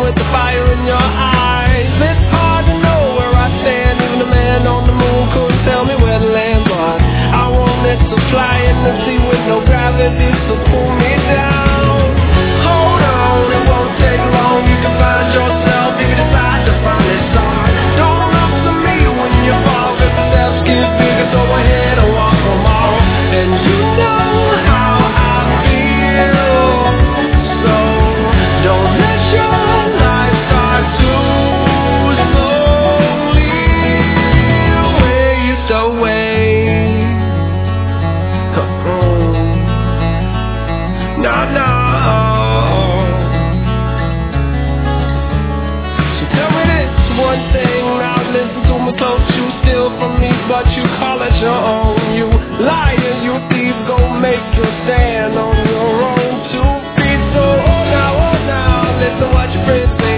with the fire in your eyes. It's hard to know where I stand. Even the man on the moon couldn't tell me where to land, but I wanted to fly in the sea with no gravity to pull me down. Hold on, it won't take long. You can find yourself if you decide to finally start. Don't look to me when you fall, 'cause the steps get bigger, so go ahead and walk them all. And you know how I feel, so don't let your life start to slowly waste away. No, no. So tell me this one thing, now listen to me close. You steal from me, but you call it your own. You liar, you thief, go make your stand on your own 2 feet. So oh now, listen what your friends say.